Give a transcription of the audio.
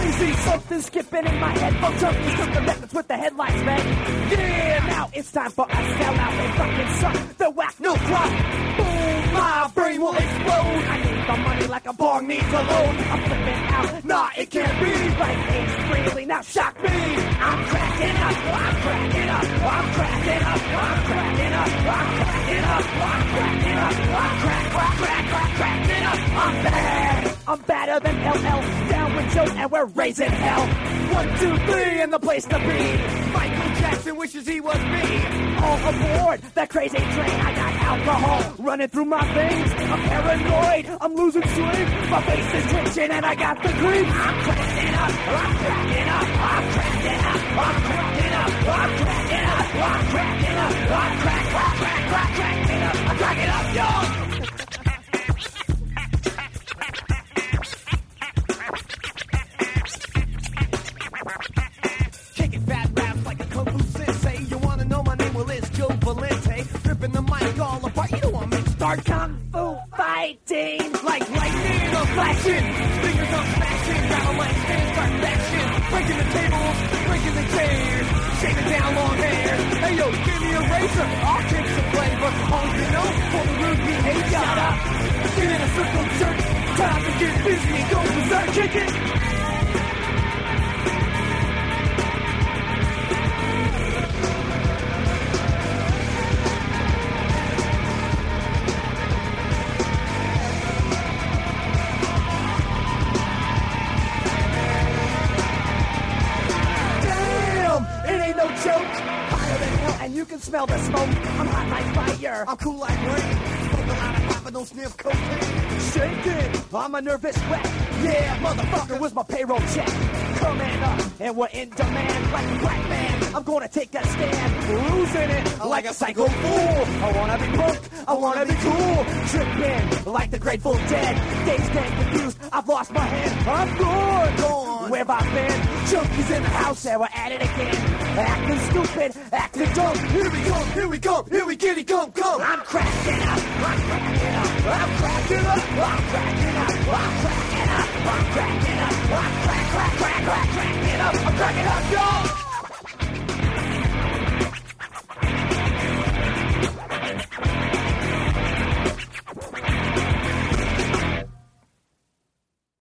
crazy, something skipping in my head. Fuck junkies, took the records with the headlights, man. Yeah, now it's time for a sellout. They fucking suck, the whack, no crop. Boom, my brain will explode. I need the money like a bong needs a loan. I'm flipping out, nah, it can't be. Like Ace Frehley, now shock me. I'm cracking up, I'm cracking up, I'm cracking up, I'm cracking up, I'm cracking up, I'm cracking up, I'm cracking up. I'm bad, I'm badder than LL. Down with Joe and we're raising hell. 1, 2, 3 in the place to be. Michael Jackson wishes he was me. All aboard that crazy train. I got alcohol running through my veins. I'm paranoid, I'm losing sleep. My face is twitching and I got the creep. I'm cracking up, I'm cracking up, I'm cracking up, I'm cracking up, I'm cracking up, I'm cracking up, I'm cracking up, I'm cracking up, y'all. Ripping the mic all apart, you don't want me to start kung fu fighting like lightning or flashing. Fingers on smashing, rattle like stands, start bashing. Breaking the tables, breaking the chairs, shaving down long hair. Hey yo, give me a razor, I'll kick some flavor. All you know, for the rude behavior. Shut up, get in a circle jerk. Time to get busy, go berserk, kick it. And you can smell the smoke. I'm hot like fire. I'm cool like rain. Smoke a lot of pot, but don't sniff cocaine. Shaking. I'm a nervous wreck. Yeah, motherfucker, where's my payroll check? Coming up, and we're in demand like a black man. I'm gonna take a stand, losing it like a psycho fool. I wanna be punk, I wanna be cool. Tripping like the Grateful Dead. Dazed and confused, I've lost my head. I'm gone. Where have I been? Junkies in the house, and we're at it again. Acting stupid, acting dumb. Here we come, here we come, here we get it, come. I'm cracking up, I'm cracking up, I'm cracking up, I'm cracking up, I'm cracking up.